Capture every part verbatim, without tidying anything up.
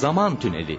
Zaman Tüneli.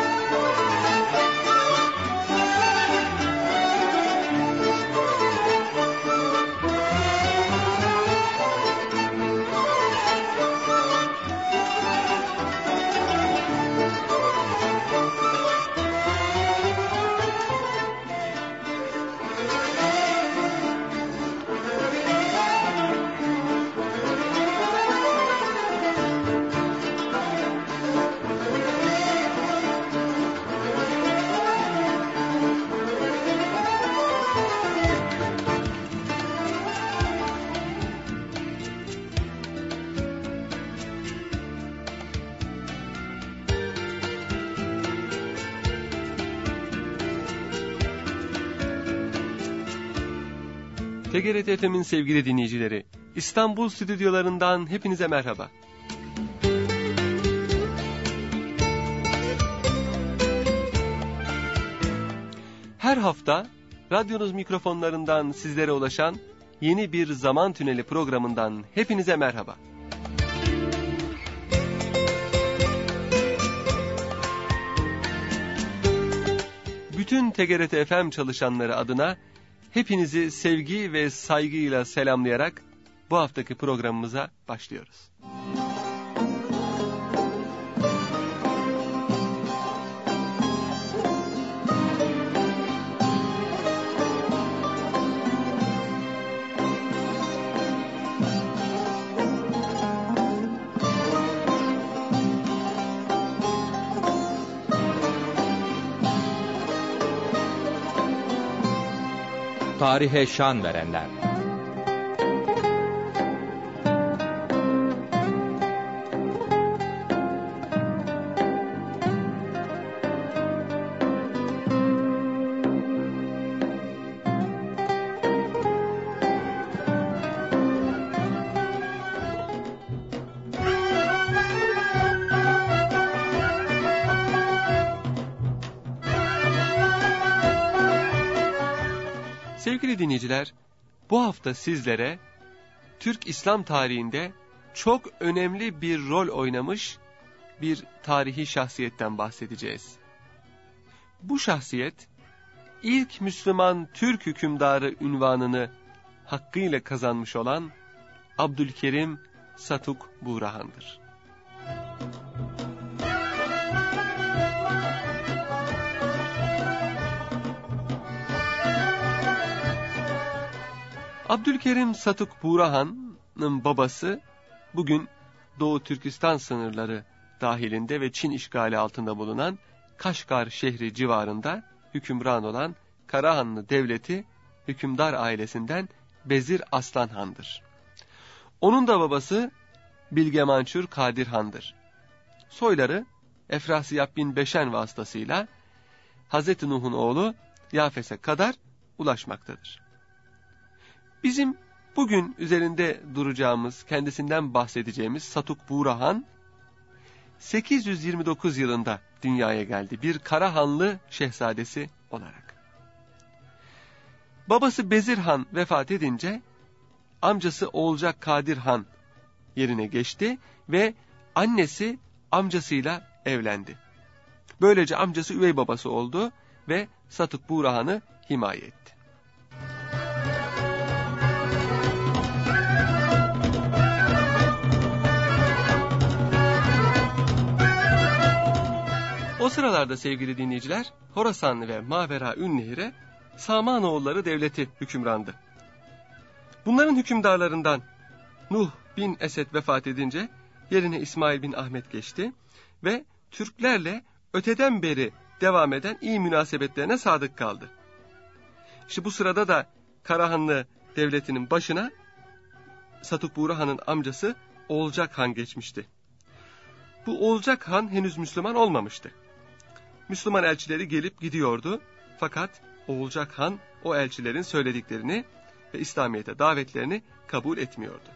T G R T F M'in sevgili dinleyicileri, İstanbul stüdyolarından hepinize merhaba. Her hafta radyonuz mikrofonlarından sizlere ulaşan yeni bir Zaman Tüneli programından hepinize merhaba. Bütün T G R T F M çalışanları adına hepinizi sevgi ve saygıyla selamlayarak bu haftaki programımıza başlıyoruz. Tarihe şan verenler. Sevgili dinleyiciler, bu hafta sizlere Türk İslam tarihinde çok önemli bir rol oynamış bir tarihi şahsiyetten bahsedeceğiz. Bu şahsiyet, ilk Müslüman Türk hükümdarı unvanını hakkıyla kazanmış olan Abdülkerim Satuk Buğrahan'dır. Abdülkerim Satuk Buğrahan'ın babası bugün Doğu Türkistan sınırları dahilinde ve Çin işgali altında bulunan Kaşgar şehri civarında hükümran olan Karahanlı devleti hükümdar ailesinden Bezir Aslan Han'dır. Onun da babası Bilge Mançur Kadir Han'dır. Soyları Efrasiyab bin Beşen vasıtasıyla Hazreti Nuh'un oğlu Yafes'e kadar ulaşmaktadır. Bizim bugün üzerinde duracağımız, kendisinden bahsedeceğimiz Satuk Buğrahan, sekiz yüz yirmi dokuz yılında dünyaya geldi, bir Karahanlı şehzadesi olarak. Babası Bezir Han vefat edince, amcası Oğulcak Kadir Han yerine geçti ve annesi amcasıyla evlendi. Böylece amcası üvey babası oldu ve Satuk Buğrahan'ı himaye etti. O sıralarda sevgili dinleyiciler, Horasan ve Mavera Ünnehir'e Samanoğulları devleti hükümrandı. Bunların hükümdarlarından Nuh bin Esed vefat edince yerine İsmail bin Ahmet geçti ve Türklerle öteden beri devam eden iyi münasebetlerine sadık kaldı. İşte bu sırada da Karahanlı devletinin başına Satuk Buğrahan'ın amcası Oğulcak Han geçmişti. Bu Oğulcak Han henüz Müslüman olmamıştı. Müslüman elçileri gelip gidiyordu. Fakat Oğulcak Han o elçilerin söylediklerini ve İslamiyet'e davetlerini kabul etmiyordu.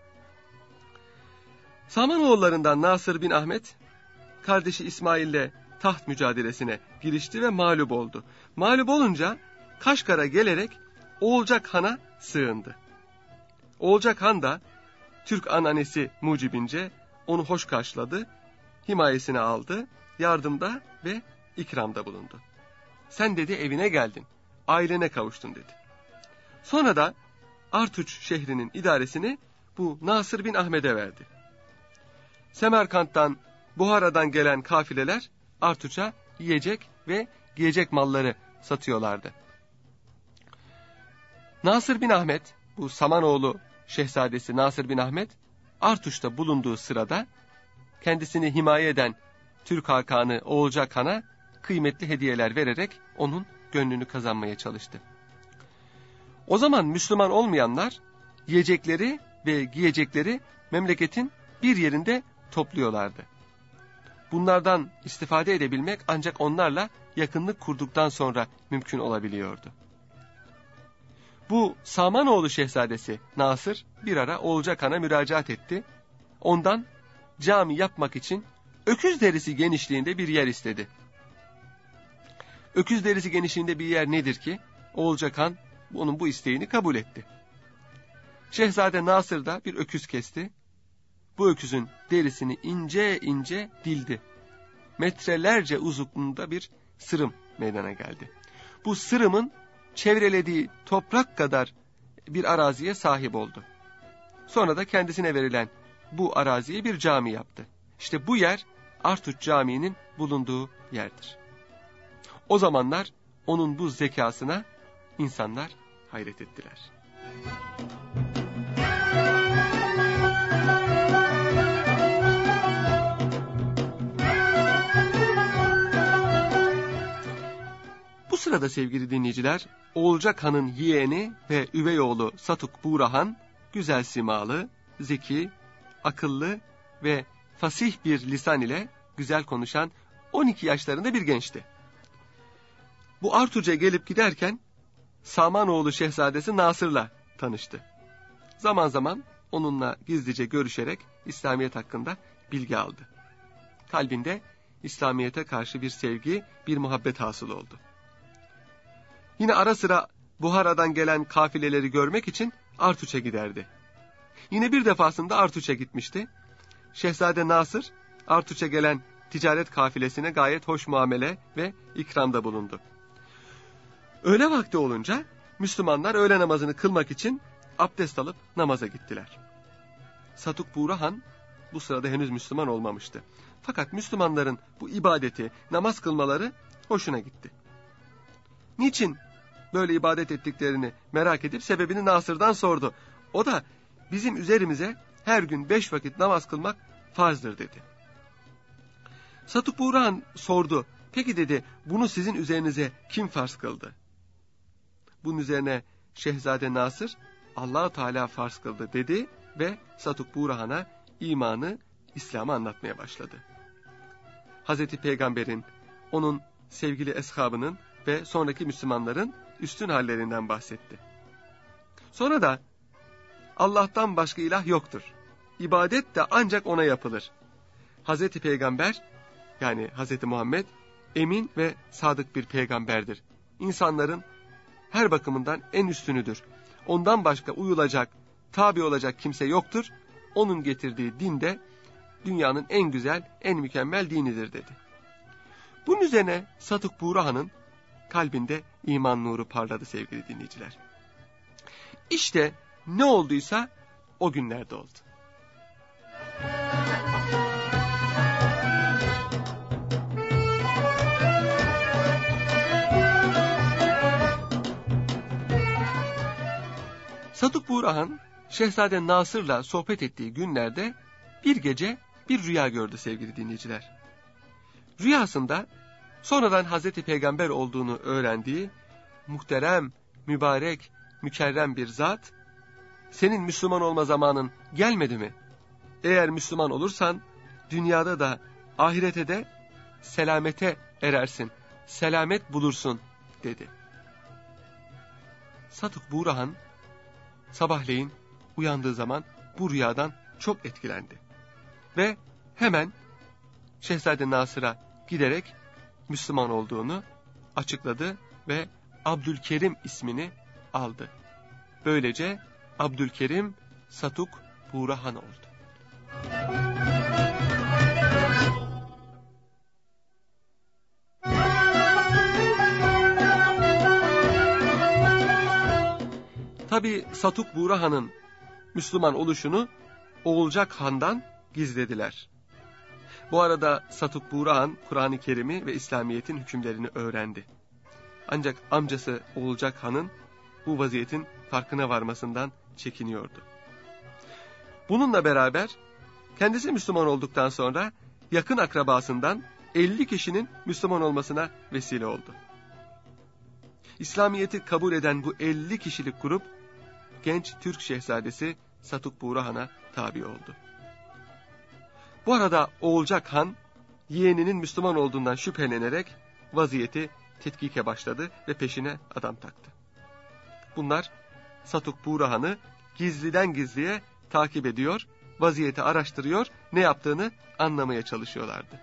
Samanoğullarından Nasır bin Ahmet, kardeşi İsmail'le taht mücadelesine girişti ve mağlup oldu. Mağlup olunca Kaşgar'a gelerek Oğulcak Han'a sığındı. Oğulcak Han da Türk ananesi mucibince onu hoş karşıladı, himayesine aldı yardımda ve ikramda bulundu. Sen dedi evine geldin, ailene kavuştun dedi. Sonra da Artuç şehrinin idaresini bu Nasır bin Ahmet'e verdi. Semerkant'tan, Buhara'dan gelen kafileler Artuç'a yiyecek ve giyecek malları satıyorlardı. Nasır bin Ahmet, bu Samanoğlu şehzadesi Nasır bin Ahmet, Artuç'ta bulunduğu sırada kendisini himaye eden Türk Hakanı Oğulcan Han'a kıymetli hediyeler vererek onun gönlünü kazanmaya çalıştı. O zaman Müslüman olmayanlar yiyecekleri ve giyecekleri memleketin bir yerinde topluyorlardı. Bunlardan istifade edebilmek ancak onlarla yakınlık kurduktan sonra mümkün olabiliyordu. Bu Samanoğlu şehzadesi Nasır bir ara Oğulcan Han'a müracaat etti. Ondan cami yapmak için öküz derisi genişliğinde bir yer istedi. Öküz derisi genişliğinde bir yer nedir ki? Oğulcan Han onun bu isteğini kabul etti. Şehzade Nasır da bir öküz kesti. Bu öküzün derisini ince ince dildi. Metrelerce uzunluğunda bir sırım meydana geldi. Bu sırımın çevrelediği toprak kadar bir araziye sahip oldu. Sonra da kendisine verilen bu araziye bir cami yaptı. İşte bu yer Artuç Camii'nin bulunduğu yerdir. O zamanlar onun bu zekasına insanlar hayret ettiler. Bu sırada sevgili dinleyiciler, Oğulcan Han'ın yeğeni ve üvey oğlu Satuk Buğra güzel simalı, zeki, akıllı ve fasih bir lisan ile güzel konuşan on iki yaşlarında bir gençti. Bu Artuç'a gelip giderken Samanoğlu şehzadesi Nasır'la tanıştı. Zaman zaman onunla gizlice görüşerek İslamiyet hakkında bilgi aldı. Kalbinde İslamiyet'e karşı bir sevgi, bir muhabbet hasıl oldu. Yine ara sıra Buhara'dan gelen kafileleri görmek için Artuç'a giderdi. Yine bir defasında Artuç'a gitmişti. Şehzade Nasır, Artuç'a gelen ticaret kafilesine gayet hoş muamele ve ikramda bulundu. Öğle vakti olunca Müslümanlar öğle namazını kılmak için abdest alıp namaza gittiler. Satuk Buğra Han bu sırada henüz Müslüman olmamıştı. Fakat Müslümanların bu ibadeti, namaz kılmaları hoşuna gitti. Niçin böyle ibadet ettiklerini merak edip sebebini Nasır'dan sordu. O da bizim üzerimize her gün beş vakit namaz kılmak farzdır dedi. Satuk Buğra Han sordu. Peki dedi, bunu sizin üzerinize kim farz kıldı? Bunun üzerine Şehzade Nasır, Allah-u Teala farz kıldı dedi ve Satuk Buğra Han'a imanı, İslam'ı anlatmaya başladı. Hazreti Peygamber'in, onun sevgili eshabının ve sonraki Müslümanların üstün hallerinden bahsetti. Sonra da Allah'tan başka ilah yoktur. İbadet de ancak ona yapılır. Hazreti Peygamber, yani Hazreti Muhammed, emin ve sadık bir peygamberdir. İnsanların her bakımından en üstünüdür. Ondan başka uyulacak, tabi olacak kimse yoktur. Onun getirdiği din de dünyanın en güzel, en mükemmel dinidir dedi. Bunun üzerine Satuk Buğra Han'ın kalbinde iman nuru parladı sevgili dinleyiciler. İşte ne olduysa o günlerde oldu. Satuk Buğra Han, Şehzade Nasır'la sohbet ettiği günlerde bir gece bir rüya gördü sevgili dinleyiciler. Rüyasında sonradan Hazreti Peygamber olduğunu öğrendiği muhterem, mübarek, mükerrem bir zat, senin Müslüman olma zamanın gelmedi mi? Eğer Müslüman olursan dünyada da ahirete de selamete erersin, selamet bulursun dedi. Satuk Buğra Han sabahleyin uyandığı zaman bu rüyadan çok etkilendi. Ve hemen Şehzade Nasır'a giderek Müslüman olduğunu açıkladı ve Abdülkerim ismini aldı. Böylece Abdülkerim Satuk Buğra Han oldu. Tabi Satuk Buğra Han'ın Müslüman oluşunu Oğulcak Han'dan gizlediler. Bu arada Satuk Buğra Han Kur'an-ı Kerim'i ve İslamiyet'in hükümlerini öğrendi. Ancak amcası Oğulcak Han'ın bu vaziyetin farkına varmasından çekiniyordu. Bununla beraber kendisi Müslüman olduktan sonra yakın akrabasından elli kişinin Müslüman olmasına vesile oldu. İslamiyet'i kabul eden bu elli kişilik grup genç Türk şehzadesi Satuk Buğra Han'a tabi oldu. Bu arada Oğulcak Han yeğeninin Müslüman olduğundan şüphelenerek vaziyeti tetkike başladı ve peşine adam taktı. Bunlar Satuk Buğra Han'ı gizliden gizliye takip ediyor, vaziyeti araştırıyor, ne yaptığını anlamaya çalışıyorlardı.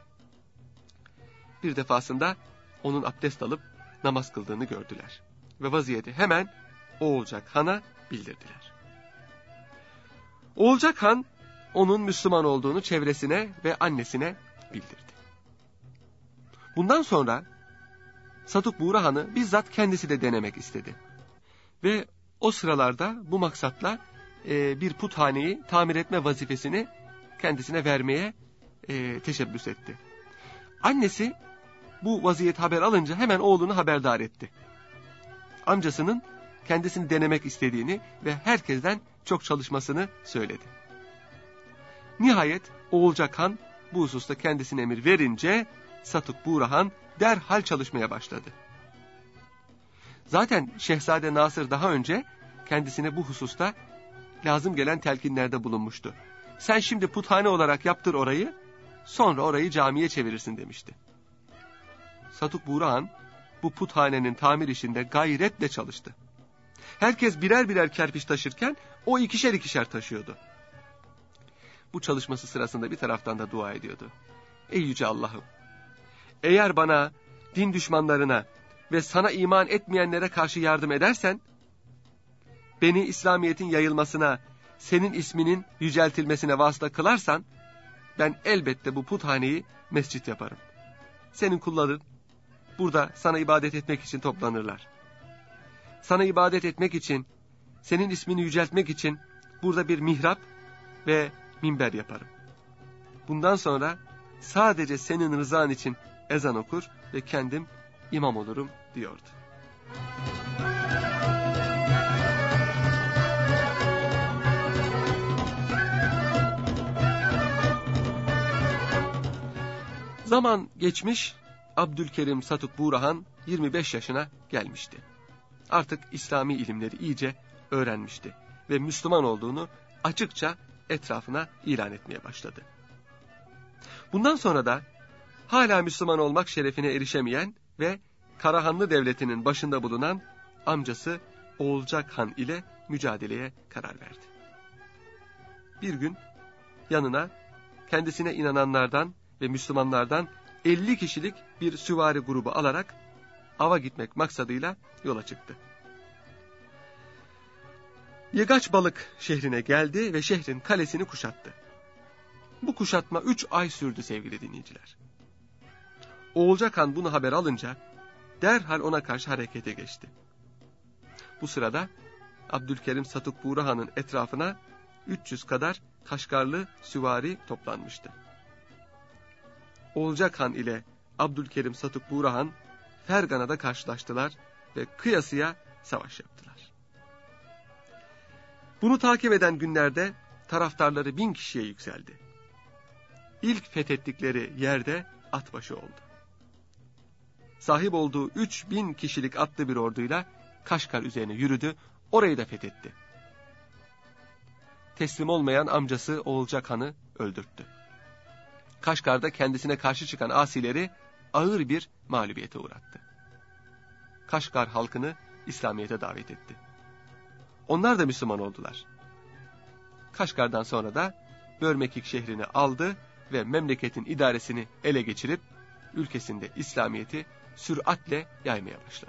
Bir defasında onun abdest alıp namaz kıldığını gördüler ve vaziyeti hemen Oğulcak Han'a bildirdiler. Oğulcak Han onun Müslüman olduğunu çevresine ve annesine bildirdi. Bundan sonra Satuk Buğra Han'ı bizzat kendisi de denemek istedi. Ve o sıralarda bu maksatla e, bir puthaneyi tamir etme vazifesini kendisine vermeye e, teşebbüs etti. Annesi bu vaziyet haber alınca hemen oğlunu haberdar etti. Amcasının kendisini denemek istediğini ve herkesten çok çalışmasını söyledi. Nihayet Oğulcak Han bu hususta kendisine emir verince Satuk Buğra Han derhal çalışmaya başladı. Zaten Şehzade Nasır daha önce kendisine bu hususta lazım gelen telkinlerde bulunmuştu. Sen şimdi puthane olarak yaptır orayı, sonra orayı camiye çevirirsin demişti. Satuk Buğra Han bu puthanenin tamir işinde gayretle çalıştı. Herkes birer birer kerpiç taşırken o ikişer ikişer taşıyordu. Bu çalışması sırasında bir taraftan da dua ediyordu. Ey yüce Allah'ım! Eğer bana, din düşmanlarına ve sana iman etmeyenlere karşı yardım edersen, beni İslamiyet'in yayılmasına, senin isminin yüceltilmesine vasıta kılarsan, ben elbette bu puthaneyi mescit yaparım. Senin kulların burada sana ibadet etmek için toplanırlar. Sana ibadet etmek için, senin ismini yüceltmek için burada bir mihrap ve minber yaparım. Bundan sonra sadece senin rızan için ezan okur ve kendim imam olurum diyordu. Zaman geçmiş, Abdülkerim Satuk Buğra Han yirmi beş yaşına gelmişti. Artık İslami ilimleri iyice öğrenmişti ve Müslüman olduğunu açıkça etrafına ilan etmeye başladı. Bundan sonra da hala Müslüman olmak şerefine erişemeyen ve Karahanlı Devleti'nin başında bulunan amcası Oğulcak Han ile mücadeleye karar verdi. Bir gün yanına kendisine inananlardan ve Müslümanlardan elli kişilik bir süvari grubu alarak ava gitmek maksadıyla yola çıktı. Yegaçbalık şehrine geldi ve şehrin kalesini kuşattı. Bu kuşatma üç ay sürdü sevgili dinleyiciler. Oğulcak Han bunu haber alınca derhal ona karşı harekete geçti. Bu sırada Abdülkerim Satuk Buğra Han'ın etrafına üç yüz kadar Kaşgarlı süvari toplanmıştı. Oğulcak Han ile Abdülkerim Satuk Buğra Han Fergana'da karşılaştılar ve kıyasıya savaş yaptılar. Bunu takip eden günlerde taraftarları bin kişiye yükseldi. İlk fethettikleri yerde atbaşı oldu. Sahip olduğu üç bin kişilik atlı bir orduyla Kaşgar üzerine yürüdü, orayı da fethetti. Teslim olmayan amcası Oğulcak Han'ı öldürttü. Kaşgar'da kendisine karşı çıkan asileri ağır bir mağlubiyete uğrattı. Kaşgar halkını İslamiyet'e davet etti. Onlar da Müslüman oldular. Kaşgar'dan sonra da Börmekik şehrini aldı ve memleketin idaresini ele geçirip ülkesinde İslamiyet'i süratle yaymaya başladı.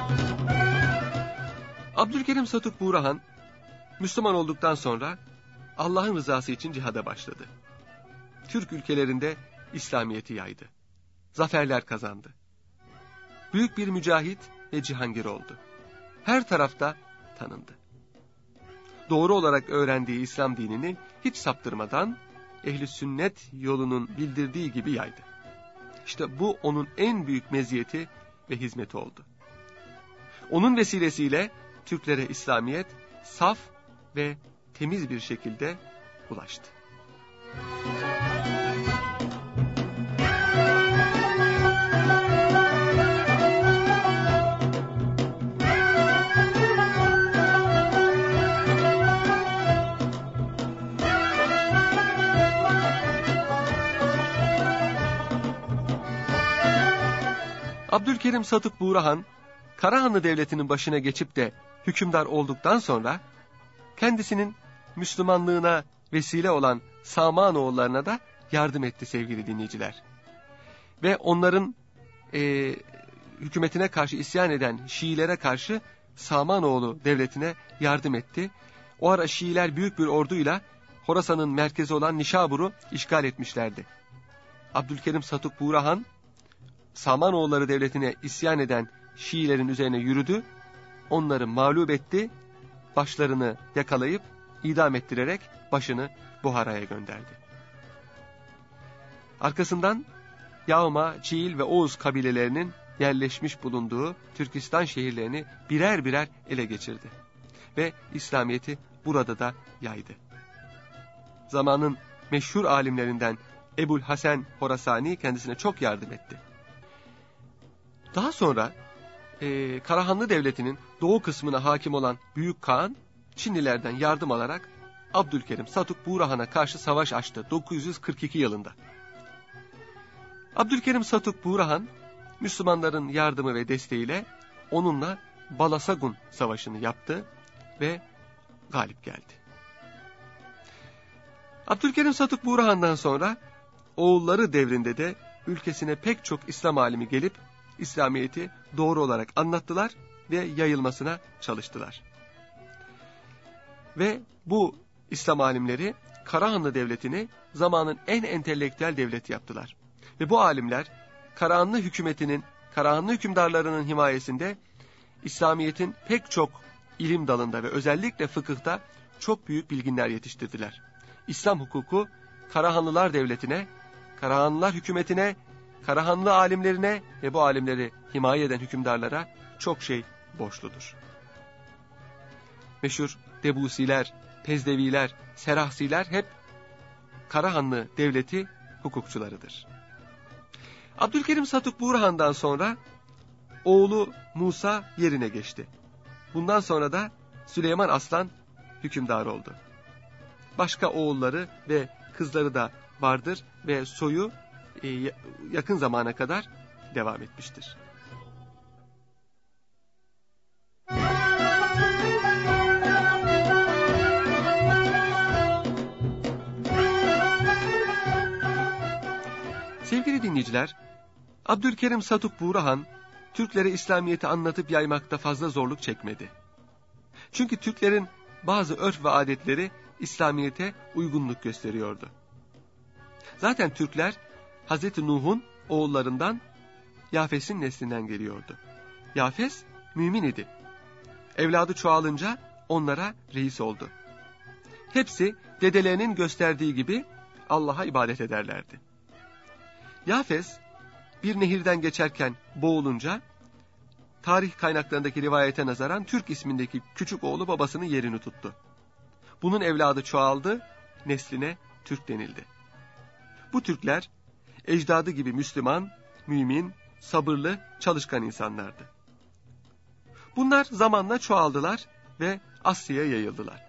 Abdülkerim Satuk Buğra Han Müslüman olduktan sonra Allah'ın rızası için cihada başladı. Türk ülkelerinde İslamiyet'i yaydı. Zaferler kazandı. Büyük bir mücahit ve cihangir oldu. Her tarafta tanındı. Doğru olarak öğrendiği İslam dinini hiç saptırmadan ehl-i sünnet yolunun bildirdiği gibi yaydı. İşte bu onun en büyük meziyeti ve hizmeti oldu. Onun vesilesiyle Türklere İslamiyet saf ve temiz bir şekilde ulaştı. Abdülkerim Satuk Buğrahan, Karahanlı Devleti'nin başına geçip de hükümdar olduktan sonra kendisinin Müslümanlığına vesile olan Samanoğullarına da yardım etti sevgili dinleyiciler. Ve onların e, hükümetine karşı isyan eden Şiilere karşı Samanoğlu Devleti'ne yardım etti. O ara Şiiler büyük bir orduyla Horasan'ın merkezi olan Nişabur'u işgal etmişlerdi. Abdülkerim Satuk Buğrahan, Samanoğulları Devleti'ne isyan eden Şiilerin üzerine yürüdü, onları mağlup etti, başlarını yakalayıp idam ettirerek başını Buhara'ya gönderdi. Arkasından Yağma, Çiğil ve Oğuz kabilelerinin yerleşmiş bulunduğu Türkistan şehirlerini birer birer ele geçirdi ve İslamiyet'i burada da yaydı. Zamanın meşhur alimlerinden Ebul Hasan Horasani kendisine çok yardım etti. Daha sonra e, Karahanlı Devleti'nin doğu kısmına hakim olan Büyük Kağan, Çinlilerden yardım alarak Abdülkerim Satuk Buğrahan'a karşı savaş açtı dokuz yüz kırk iki yılında. Abdülkerim Satuk Buğrahan, Müslümanların yardımı ve desteğiyle onunla Balasagun Savaşı'nı yaptı ve galip geldi. Abdülkerim Satuk Buğrahan'dan sonra oğulları devrinde de ülkesine pek çok İslam alimi gelip İslamiyet'i doğru olarak anlattılar ve yayılmasına çalıştılar. Ve bu İslam alimleri Karahanlı Devleti'ni zamanın en entelektüel devleti yaptılar. Ve bu alimler Karahanlı hükümetinin, Karahanlı hükümdarlarının himayesinde İslamiyet'in pek çok ilim dalında ve özellikle fıkıhta çok büyük bilginler yetiştirdiler. İslam hukuku Karahanlılar Devleti'ne, Karahanlılar hükümetine, Karahanlı alimlerine ve bu alimleri himaye eden hükümdarlara çok şey borçludur. Meşhur Debusiler, Pezdeviler, Serahsiler hep Karahanlı Devleti hukukçularıdır. Abdülkerim Satuk Buğrahan'dan sonra oğlu Musa yerine geçti. Bundan sonra da Süleyman Aslan hükümdar oldu. Başka oğulları ve kızları da vardır ve soyu e, yakın zamana kadar devam etmiştir. Sevgili dinleyiciler, Abdülkerim Satuk Buğrahan, Türklere İslamiyet'i anlatıp yaymakta fazla zorluk çekmedi. Çünkü Türklerin bazı örf ve adetleri İslamiyet'e uygunluk gösteriyordu. Zaten Türkler, Hazreti Nuh'un oğullarından Yafes'in neslinden geliyordu. Yafes, mümin idi. Evladı çoğalınca onlara reis oldu. Hepsi dedelerinin gösterdiği gibi Allah'a ibadet ederlerdi. Yafes, bir nehirden geçerken boğulunca, tarih kaynaklarındaki rivayete nazaran Türk ismindeki küçük oğlu babasının yerini tuttu. Bunun evladı çoğaldı, nesline Türk denildi. Bu Türkler, ecdadı gibi Müslüman, mümin, sabırlı, çalışkan insanlardı. Bunlar zamanla çoğaldılar ve Asya'ya yayıldılar.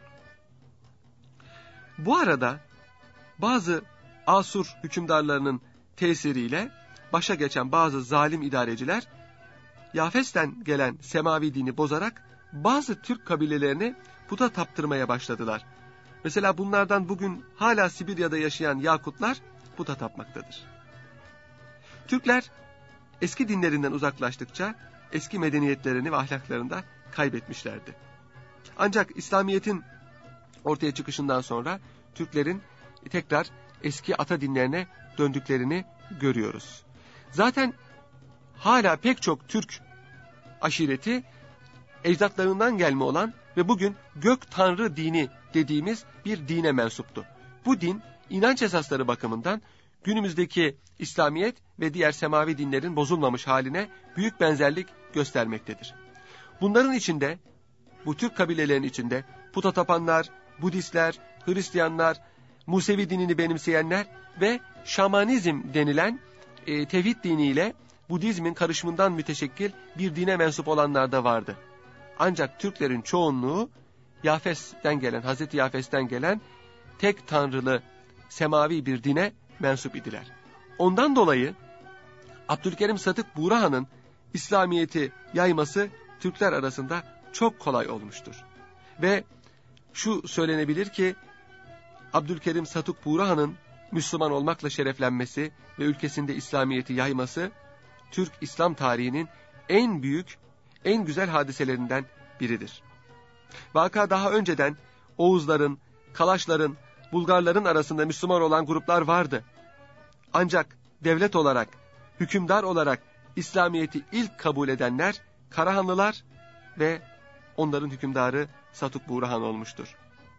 Bu arada bazı Asur hükümdarlarının tesiriyle başa geçen bazı zalim idareciler, Yafes'ten gelen semavi dini bozarak bazı Türk kabilelerini puta taptırmaya başladılar. Mesela bunlardan bugün hala Sibirya'da yaşayan Yakutlar puta tapmaktadır. Türkler eski dinlerinden uzaklaştıkça eski medeniyetlerini ve ahlaklarını da kaybetmişlerdi. Ancak İslamiyet'in ortaya çıkışından sonra Türklerin tekrar eski ata dinlerine döndüklerini görüyoruz. Zaten hala pek çok Türk aşireti ecdatlarından gelme olan ve bugün gök tanrı dini dediğimiz bir dine mensuptu. Bu din inanç esasları bakımından günümüzdeki İslamiyet ve diğer semavi dinlerin bozulmamış haline büyük benzerlik göstermektedir. Bunların içinde, bu Türk kabilelerin içinde puta tapanlar, Budistler, Hristiyanlar, Musevi dinini benimseyenler ve Şamanizm denilen e, tevhid diniyle Budizmin karışımından müteşekkil bir dine mensup olanlar da vardı. Ancak Türklerin çoğunluğu Yafes'ten gelen, Hazreti Yafes'ten gelen tek tanrılı semavi bir dine mensup idiler. Ondan dolayı Abdülkerim Satık Buğrahan'ın İslamiyet'i yayması Türkler arasında çok kolay olmuştur. Ve şu söylenebilir ki Abdülkerim Satık Buğrahan'ın Müslüman olmakla şereflenmesi ve ülkesinde İslamiyet'i yayması Türk İslam tarihinin en büyük, en güzel hadiselerinden biridir. Vaka daha önceden Oğuzların, Kalaşların, Bulgarların arasında Müslüman olan gruplar vardı. Ancak devlet olarak, hükümdar olarak İslamiyet'i ilk kabul edenler Karahanlılar ve onların hükümdarı Satuk Buğrahan olmuştur.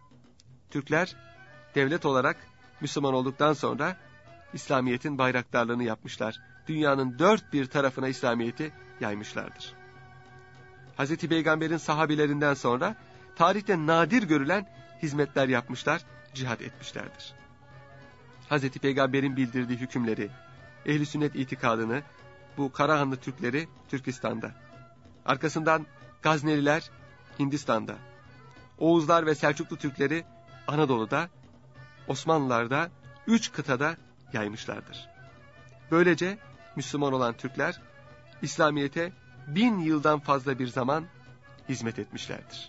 Türkler devlet olarak Müslüman olduktan sonra İslamiyet'in bayraktarlığını yapmışlar. Dünyanın dört bir tarafına İslamiyet'i yaymışlardır. Hazreti Peygamber'in sahabilerinden sonra tarihte nadir görülen hizmetler yapmışlar, cihad etmişlerdir. Hazreti Peygamber'in bildirdiği hükümleri, ehl-i sünnet itikadını bu Karahanlı Türkleri Türkistan'da, arkasından Gazneliler Hindistan'da, Oğuzlar ve Selçuklu Türkleri Anadolu'da, Osmanlılar da üç kıtada yaymışlardır. Böylece Müslüman olan Türkler İslamiyet'e bin yıldan fazla bir zaman hizmet etmişlerdir.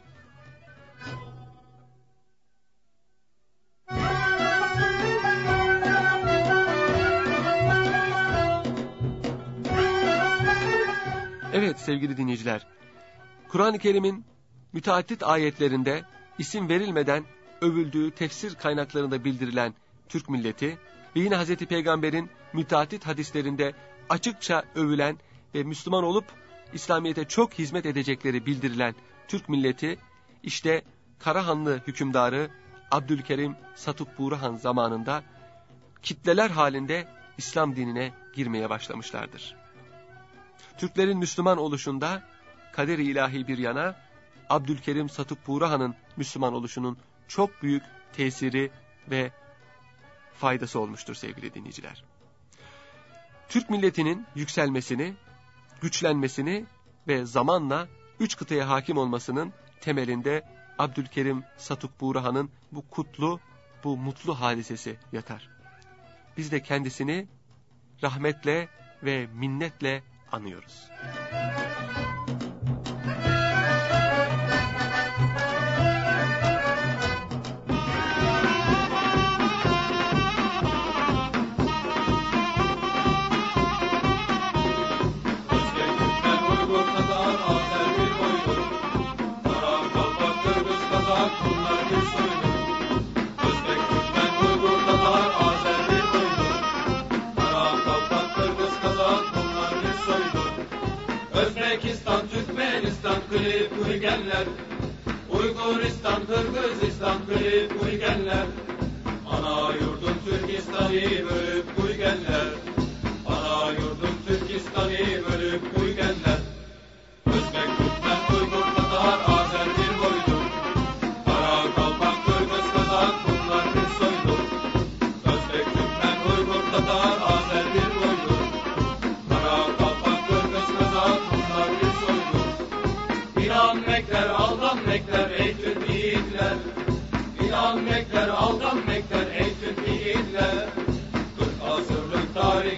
Evet sevgili dinleyiciler, Kur'an-ı Kerim'in müteaddit ayetlerinde isim verilmeden övüldüğü tefsir kaynaklarında bildirilen Türk milleti ve yine Hazreti Peygamber'in müteaddit hadislerinde açıkça övülen ve Müslüman olup İslamiyet'e çok hizmet edecekleri bildirilen Türk milleti işte Karahanlı hükümdarı Abdülkerim Satuk Buğrahan zamanında kitleler halinde İslam dinine girmeye başlamışlardır. Türklerin Müslüman oluşunda kader-i ilahi bir yana Abdülkerim Satuk Buğrahan'ın Müslüman oluşunun çok büyük tesiri ve faydası olmuştur sevgili dinleyiciler. Türk milletinin yükselmesini, güçlenmesini ve zamanla üç kıtaya hakim olmasının temelinde Abdülkerim Satuk Buğrahan'ın bu kutlu, bu mutlu hadisesi yatar. Biz de kendisini rahmetle ve minnetle anıyoruz. Özbekistan, Türkmenistan, Kırıp, Uygenler, Uyguristan, Kırgızistan, Kırıp, Uygenler, ana yurdum Türkistan'ı bölüp Uygenler, ana yurdum Türkistan'ı bölüp Uygenler, Özbek, Türkmen, Uygur, Tatar, Azer bir boydur, Kara, Kalpak, Kırgız, Kazak, bunlar bir soydur, Özbek, Türkmen, Uygur, Tatar, Azer bir boydur, Kara, Kalpak, Kırgız, Kazak, bunlar bir soydur. İnanmekler, aldanmekler ey Türk yiğitler, İnanmekler, aldanmekler ey Türk yiğitler, kırk asırlık tarih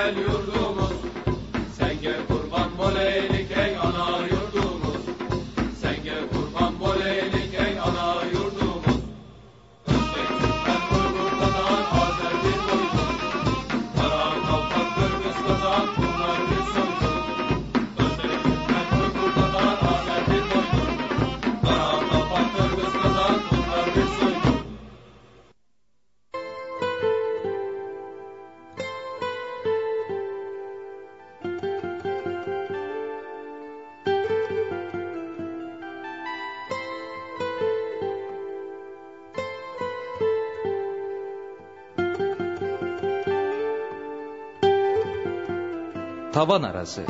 güzel yurdumuz. Sen gel kurban bol eylik ey ana yurdumuz. Sen gel kurban bol eylik ey ana yurdumuz. Özbek, Türkmen, Uygur'dan Azer bir boydu. Kara, Kavkaz, Kırgız'dan bunlar bir soydu. Özbek, Türkmen, Uygur'dan Azer bir boydu. Kara, Kavkaz, Kırgız'dan bunlar bir soydu. Tavan arası.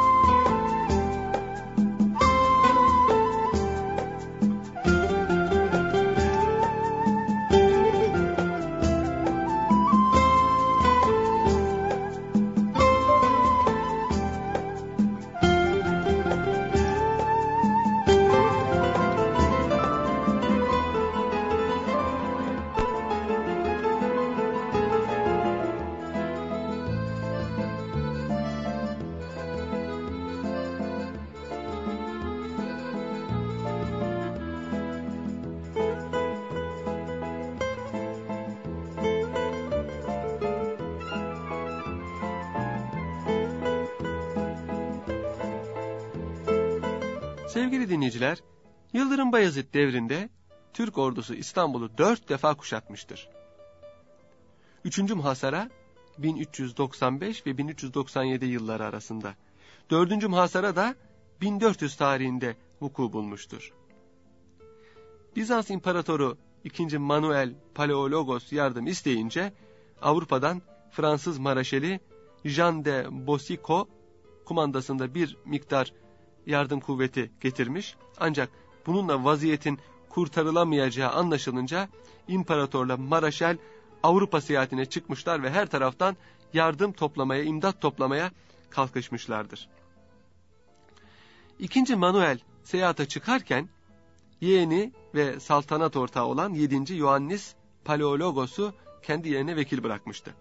Sevgili dinleyiciler, Yıldırım Bayezid devrinde Türk ordusu İstanbul'u dört defa kuşatmıştır. Üçüncü muhasara bin üç yüz doksan beş ve bin üç yüz doksan yedi yılları arasında. Dördüncü muhasara da bin dört yüz tarihinde vuku bulmuştur. Bizans İmparatoru ikinci. Manuel Paleologos yardım isteyince Avrupa'dan Fransız Maraşeli Jean de Boucicaut kumandasında bir miktar yardım kuvveti getirmiş. Ancak bununla vaziyetin kurtarılamayacağı anlaşılınca İmparatorla Maraşel Avrupa seyahatine çıkmışlar ve her taraftan yardım toplamaya, imdat toplamaya kalkışmışlardır. İkinci. Manuel seyahate çıkarken yeğeni ve saltanat ortağı olan yedinci. Ioannis Paleologos'u kendi yerine vekil bırakmıştı.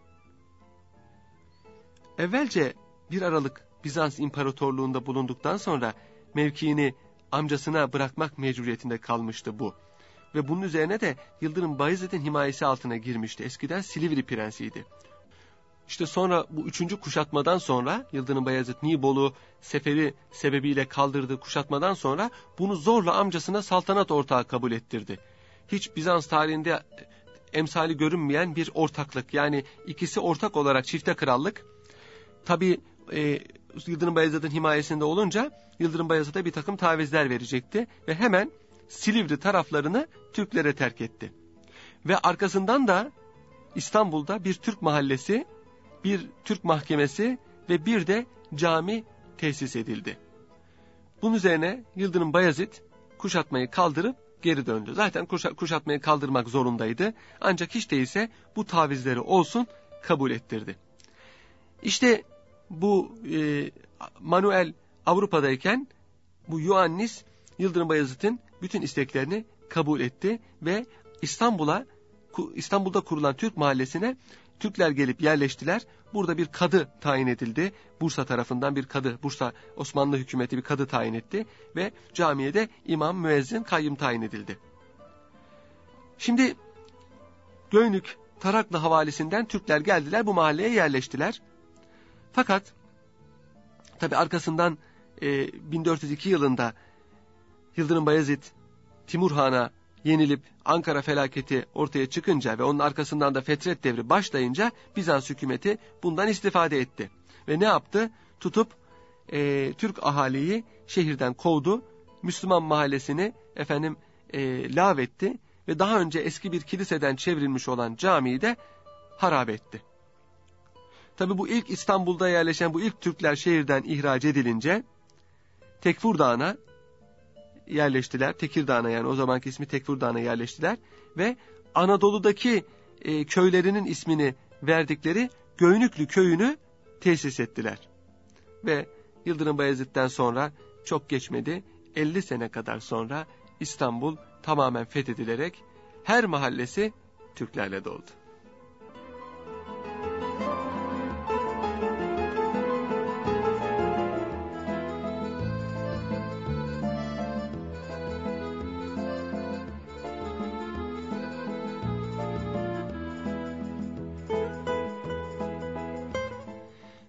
Evvelce bir Aralık Bizans İmparatorluğu'nda bulunduktan sonra mevkiini amcasına bırakmak mecburiyetinde kalmıştı bu. Ve bunun üzerine de Yıldırım Bayezid'in himayesi altına girmişti. Eskiden Silivri prensiydi. İşte sonra bu üçüncü kuşatmadan sonra Yıldırım Bayezid Nibolu seferi sebebiyle kaldırdığı kuşatmadan sonra bunu zorla amcasına saltanat ortağı kabul ettirdi. Hiç Bizans tarihinde emsali görünmeyen bir ortaklık, yani ikisi ortak olarak çifte krallık. Tabi e, Yıldırım Bayezid'in himayesinde olunca Yıldırım Bayezid'e bir takım tavizler verecekti ve hemen Silivri taraflarını Türklere terk etti. Ve arkasından da İstanbul'da bir Türk mahallesi, bir Türk mahkemesi ve bir de cami tesis edildi. Bunun üzerine Yıldırım Bayezid kuşatmayı kaldırıp geri döndü. Zaten kuşatmayı kaldırmak zorundaydı. Ancak hiç değilse bu tavizleri olsun kabul ettirdi. İşte bu e, Manuel Avrupa'dayken bu Ioannis Yıldırım Bayezid'in bütün isteklerini kabul etti ve İstanbul'a İstanbul'da kurulan Türk mahallesine Türkler gelip yerleştiler. Burada bir kadı tayin edildi. Bursa tarafından bir kadı, Bursa Osmanlı hükümeti bir kadı tayin etti ve camiye de imam, müezzin, kayyım tayin edildi. Şimdi Göynük Taraklı havalisinden Türkler geldiler, bu mahalleye yerleştiler. Fakat tabi arkasından e, bin dört yüz iki yılında Yıldırım Bayezid Timur Han'a yenilip Ankara felaketi ortaya çıkınca ve onun arkasından da Fetret devri başlayınca Bizans hükümeti bundan istifade etti. Ve ne yaptı? Tutup e, Türk ahaliyi şehirden kovdu. Müslüman mahallesini efendim e, lağvetti ve daha önce eski bir kiliseden çevrilmiş olan camiyi de harap etti. Tabi bu ilk İstanbul'da yerleşen bu ilk Türkler şehirden ihraç edilince Tekfur Dağı'na yerleştiler. Tekirdağ'a, yani o zamanki ismi Tekfur Dağı'na yerleştiler ve Anadolu'daki e, köylerinin ismini verdikleri Göynüklü köyünü tesis ettiler. Ve Yıldırım Bayezid'den sonra çok geçmedi, elli sene kadar sonra İstanbul tamamen fethedilerek her mahallesi Türklerle doldu.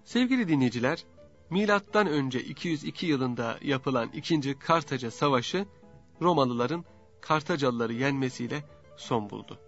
Sevgili dinleyiciler, milattan önce iki yüz iki yılında yapılan ikinci. Kartaca Savaşı, Romalıların Kartacalıları yenmesiyle son buldu.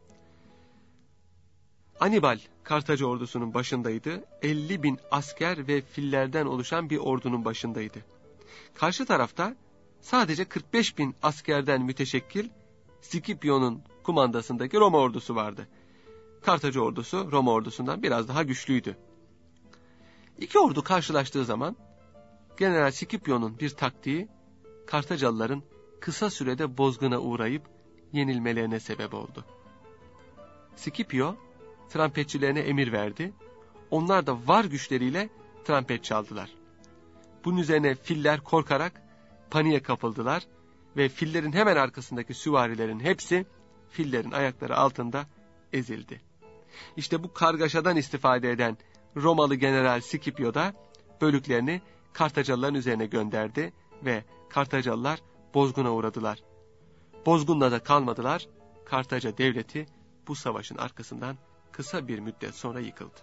Hannibal, Kartaca ordusunun başındaydı. elli bin asker ve fillerden oluşan bir ordunun başındaydı. Karşı tarafta sadece kırk beş bin askerden müteşekkil Scipio'nun kumandasındaki Roma ordusu vardı. Kartaca ordusu Roma ordusundan biraz daha güçlüydü. İki ordu karşılaştığı zaman General Scipio'nun bir taktiği Kartacalıların kısa sürede bozguna uğrayıp yenilmelerine sebep oldu. Scipio trampetçilerine emir verdi. Onlar da var güçleriyle trampet çaldılar. Bunun üzerine filler korkarak paniğe kapıldılar ve fillerin hemen arkasındaki süvarilerin hepsi fillerin ayakları altında ezildi. İşte bu kargaşadan istifade eden Romalı General Scipio da bölüklerini Kartacalıların üzerine gönderdi ve Kartacalılar bozguna uğradılar. Bozgunla da kalmadılar. Kartaca devleti bu savaşın arkasından kısa bir müddet sonra yıkıldı.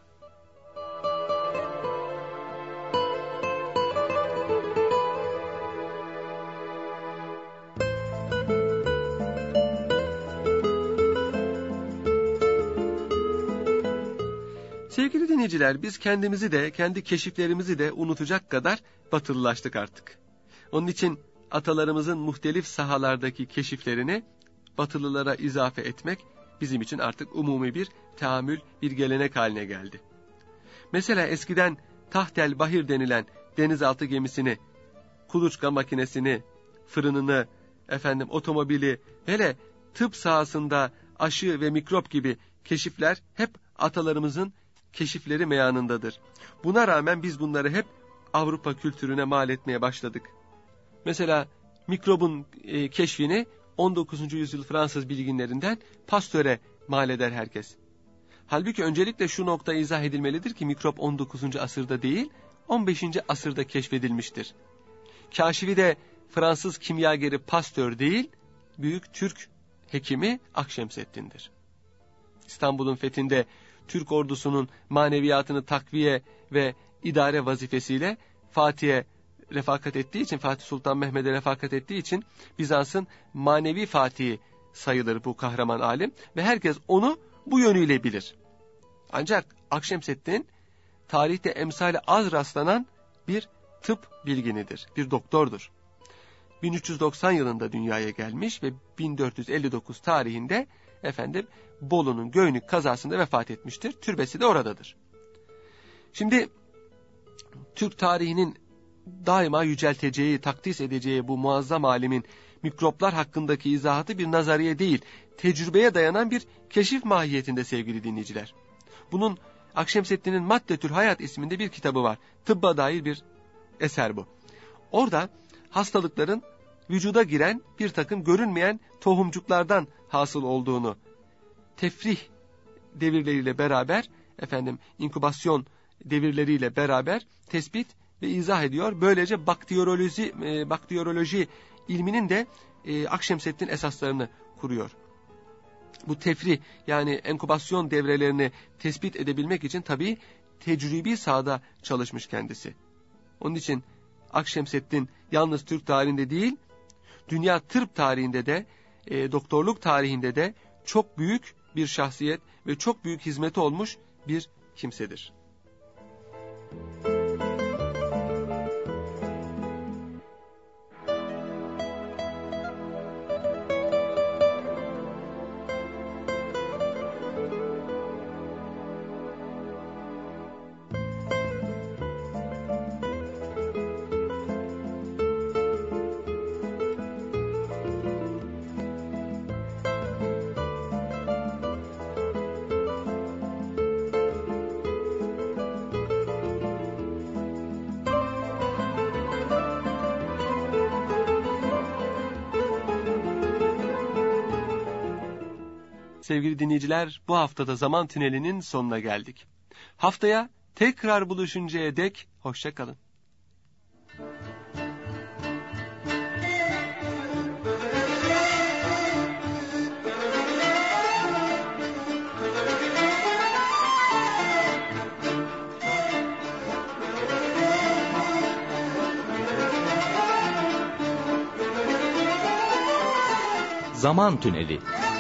Sevgili dinleyiciler, biz kendimizi de, kendi keşiflerimizi de unutacak kadar batılılaştık artık. Onun için atalarımızın muhtelif sahalardaki keşiflerini batılılara izafe etmek bizim için artık umumi bir teamül, bir gelenek haline geldi. Mesela eskiden Tahtel Bahir denilen denizaltı gemisini, kuluçka makinesini, fırınını, efendim otomobili, hele tıp sahasında aşı ve mikrop gibi keşifler hep atalarımızın keşifleri meyanındadır. Buna rağmen biz bunları hep Avrupa kültürüne mal etmeye başladık. Mesela mikrobun e, keşfini on dokuzuncu yüzyıl Fransız bilginlerinden Pasteur'e mal eder herkes. Halbuki öncelikle şu nokta izah edilmelidir ki mikrop on dokuzuncu asırda değil, on beşinci asırda keşfedilmiştir. Kaşifi de Fransız kimyageri Pasteur değil, büyük Türk hekimi Akşemseddin'dir. İstanbul'un fethinde Türk ordusunun maneviyatını takviye ve idare vazifesiyle Fatih'e refakat ettiği için, Fatih Sultan Mehmet'e refakat ettiği için Bizans'ın manevi fatihi sayılır bu kahraman alim ve herkes onu bu yönüyle bilir. Ancak Akşemseddin tarihte emsali az rastlanan bir tıp bilginidir, bir doktordur. bin üç yüz doksan yılında dünyaya gelmiş ve bin dört yüz elli dokuz tarihinde efendim Bolu'nun Göynük kazasında vefat etmiştir. Türbesi de oradadır. Şimdi Türk tarihinin daima yücelteceği, takdis edeceği bu muazzam alimin mikroplar hakkındaki izahatı bir nazariye değil, tecrübeye dayanan bir keşif mahiyetinde sevgili dinleyiciler. Bunun Akşemseddin'in Maddetül Hayat isminde bir kitabı var. Tıbba dair bir eser bu. Orada hastalıkların vücuda giren bir takım görünmeyen tohumcuklardan hasıl olduğunu, tefrih devirleriyle beraber, efendim inkübasyon devirleriyle beraber tespit ve izah ediyor. Böylece bakteriyoloji, e, bakteriyoloji ilminin de e, Akşemseddin esaslarını kuruyor. Bu tefrih yani enkübasyon devrelerini tespit edebilmek için tabii tecrübi sahada çalışmış kendisi. Onun için Akşemseddin yalnız Türk tarihinde değil, dünya tıp tarihinde de, e, doktorluk tarihinde de çok büyük bir şahsiyet ve çok büyük hizmeti olmuş bir kimsedir. Sevgili dinleyiciler, bu haftada Zaman Tüneli'nin sonuna geldik. Haftaya tekrar buluşuncaya dek hoşça kalın. Zaman Tüneli.